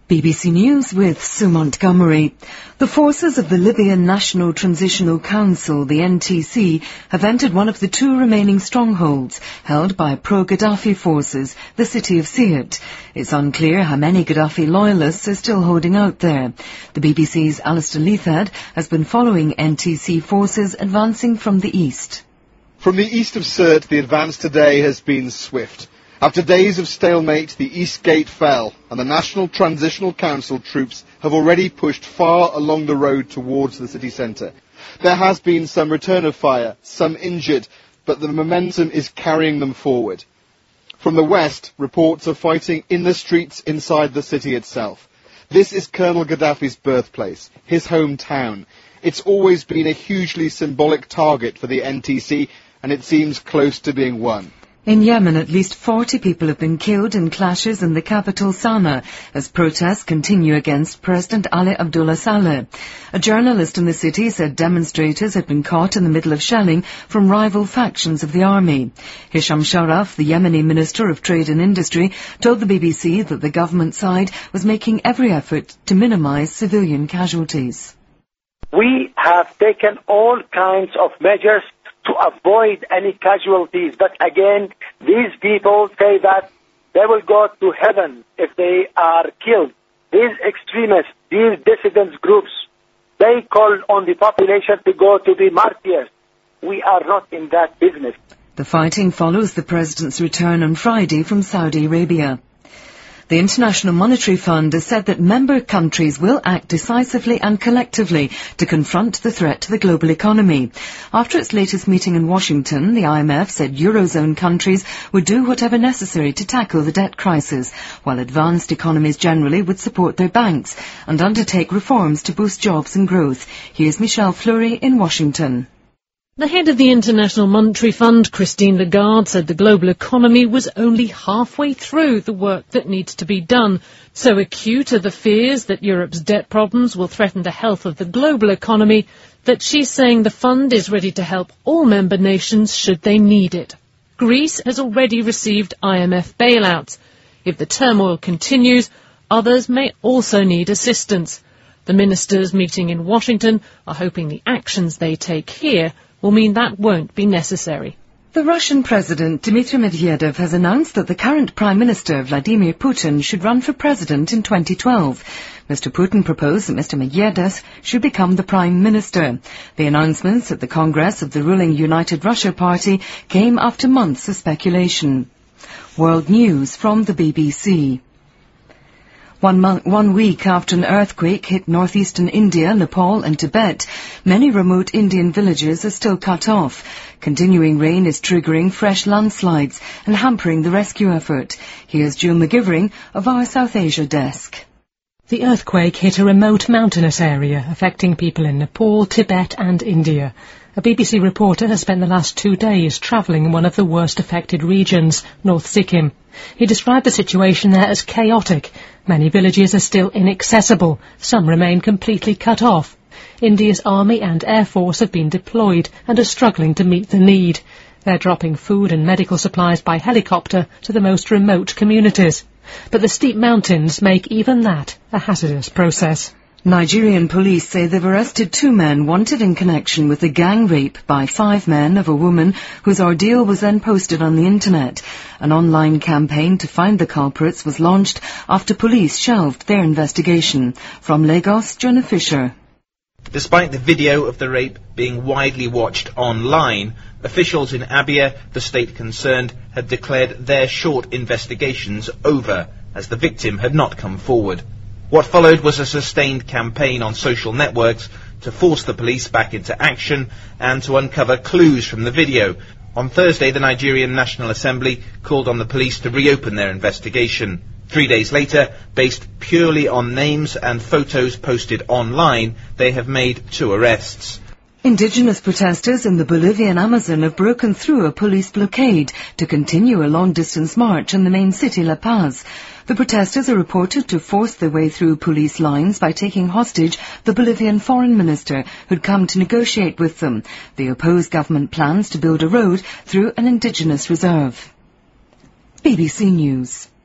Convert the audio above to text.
BBC News with Sue Montgomery. The forces of the Libyan National Transitional Council, the NTC, have entered one of the two remaining strongholds held by pro-Gaddafi forces, the city of Sirte. It's unclear how many Gaddafi loyalists are still holding out there. The BBC's Alistair Leithad has been following NTC forces advancing from the east. From the east of Sirte, the advance today has been swift. After days of stalemate, the East Gate fell, and the National Transitional Council troops have already pushed far along the road towards the city centre. There has been some return of fire, some injured, but the momentum is carrying them forward. From the west, reports of fighting in the streets inside the city itself. This is Colonel Gaddafi's birthplace, his hometown. It's always been a hugely symbolic target for the NTC, and it seems close to being won. In Yemen, at least 40 people have been killed in clashes in the capital Sana'a as protests continue against President Ali Abdullah Saleh. A journalist in the city said demonstrators had been caught in the middle of shelling from rival factions of the army. Hisham Sharaf, the Yemeni Minister of Trade and Industry, told the BBC that the government side was making every effort to minimise civilian casualties. We have taken all kinds of measures to avoid any casualties. But again, these people say that they will go to heaven if they are killed. These extremists, these dissident groups, they call on the population to go to be martyrs. We are not in that business. The fighting follows the President's return on Friday from Saudi Arabia. The International Monetary Fund has said that member countries will act decisively and collectively to confront the threat to the global economy. After its latest meeting in Washington, the IMF said Eurozone countries would do whatever necessary to tackle the debt crisis, while advanced economies generally would support their banks and undertake reforms to boost jobs and growth. Here's Michelle Fleury in Washington. The head of the International Monetary Fund, Christine Lagarde, said the global economy was only halfway through the work that needs to be done. So acute are the fears that Europe's debt problems will threaten the health of the global economy that she's saying the fund is ready to help all member nations should they need it. Greece has already received IMF bailouts. If the turmoil continues, others may also need assistance. The ministers meeting in Washington are hoping the actions they take here will mean that won't be necessary. The Russian President Dmitry Medvedev has announced that the current Prime Minister Vladimir Putin should run for President in 2012. Mr. Putin proposed that Mr. Medvedev should become the Prime Minister. The announcements at the Congress of the ruling United Russia Party came after months of speculation. World News from the BBC. 1 week after an earthquake hit northeastern India, Nepal and Tibet, many remote Indian villages are still cut off. Continuing rain is triggering fresh landslides and hampering the rescue effort. Here's Jill McGivering of our South Asia desk. The earthquake hit a remote mountainous area, affecting people in Nepal, Tibet and India. A BBC reporter has spent the last 2 days travelling in one of the worst affected regions, North Sikkim. He described the situation there as chaotic. Many villages are still inaccessible. Some remain completely cut off. India's Army and Air Force have been deployed and are struggling to meet the need. They're dropping food and medical supplies by helicopter to the most remote communities. But the steep mountains make even that a hazardous process. Nigerian police say they've arrested 2 men wanted in connection with the gang rape by 5 men of a woman whose ordeal was then posted on the internet. An online campaign to find the culprits was launched after police shelved their investigation. From Lagos, Jonah Fisher. Despite the video of the rape being widely watched online, officials in Abia, the state concerned, had declared their short investigations over, as the victim had not come forward. What followed was a sustained campaign on social networks to force the police back into action and to uncover clues from the video. On Thursday, the Nigerian National Assembly called on the police to reopen their investigation. 3 days later, based purely on names and photos posted online, they have made 2 arrests. Indigenous protesters in the Bolivian Amazon have broken through a police blockade to continue a long-distance march in the main city, La Paz. The protesters are reported to force their way through police lines by taking hostage the Bolivian foreign minister who'd come to negotiate with them. They oppose government plans to build a road through an indigenous reserve. BBC News.